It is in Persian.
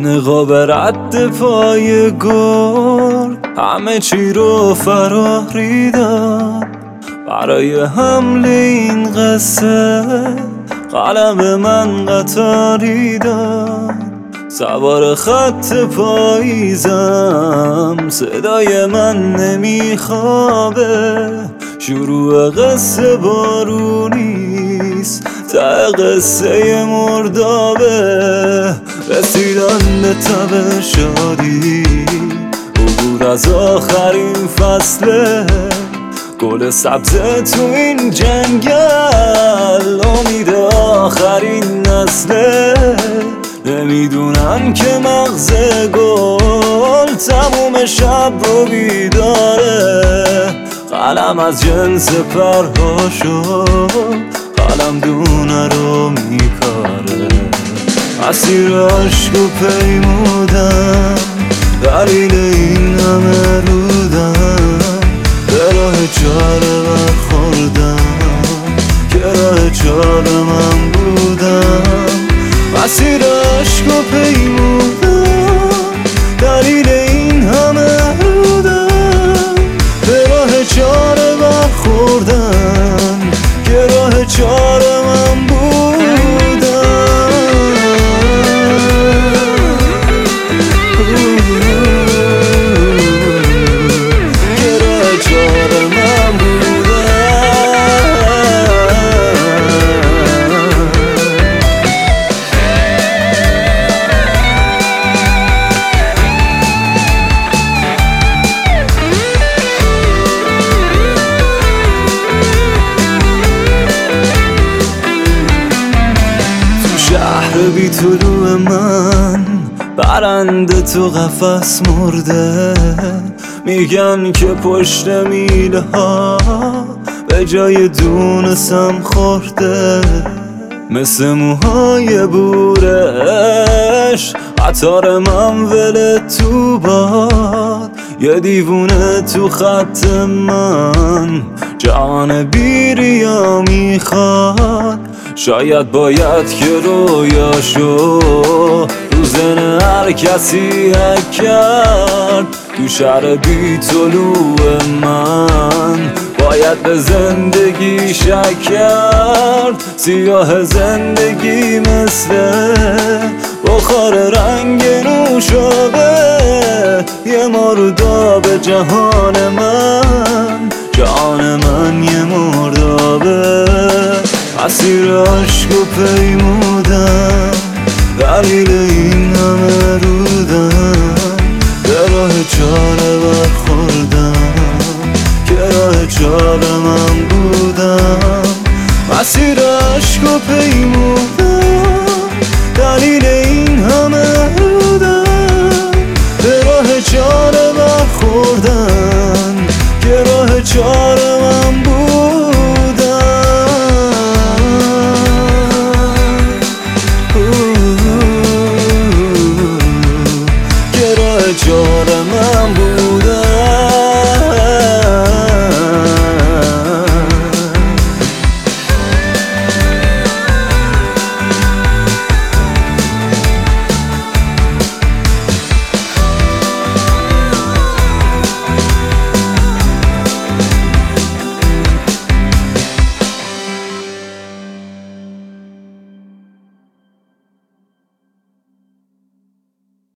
نقاب رد پای گل همه چی رو فرا ریدم. برای حمل این قصه قلم من قطاری داد. سوار خط پاییزم صدای من نمیخوابه. شروع قصه بارونیست ته قصه مردابه. رسیدن به تب شادی عبور از آخرین فصله. گل سبز تو این جنگل امید آخرین نسله. نمیدونم که مغز گل تموم شب رو بیداره. قلم از جنس پرهاشو قلم دونه رو میکاره. مسیر عشق و پیمودم دلیل این همه رودم. به راه چاره برخوردم که راه چاره من بودم. مسیر عشق و پیمودم دلیل این همه رودم. به راه چاره برخوردم که راه چاره من بودم. که راه چاره من بودم. شهر بی طلوع من برنده تو قفس مرده. میگن که پشت میله ها به جای دونسم خورده. مثل موهای بورش قطار من ول تو باد. یه دیوونه تو خط من جان بیریا میخواد. شاید باید که رویاشو رو زن هر کسی حک کرد. تو شهر بی طلوع من باید به زندگی شک کرد. سیاه زندگی مثل بخار رنگ نوشابه. یه مرداب جهان من جهان من یه مردابه. مسیر عشق و پیمودم دلیل این همه رودم. به راه چاره برخوردم که راه چاره من بودم. مسیر عشق و پیمودم دلیل این همه رودم. به راه چاره برخوردم که راه چاره من بودم. که راه چاره من بود.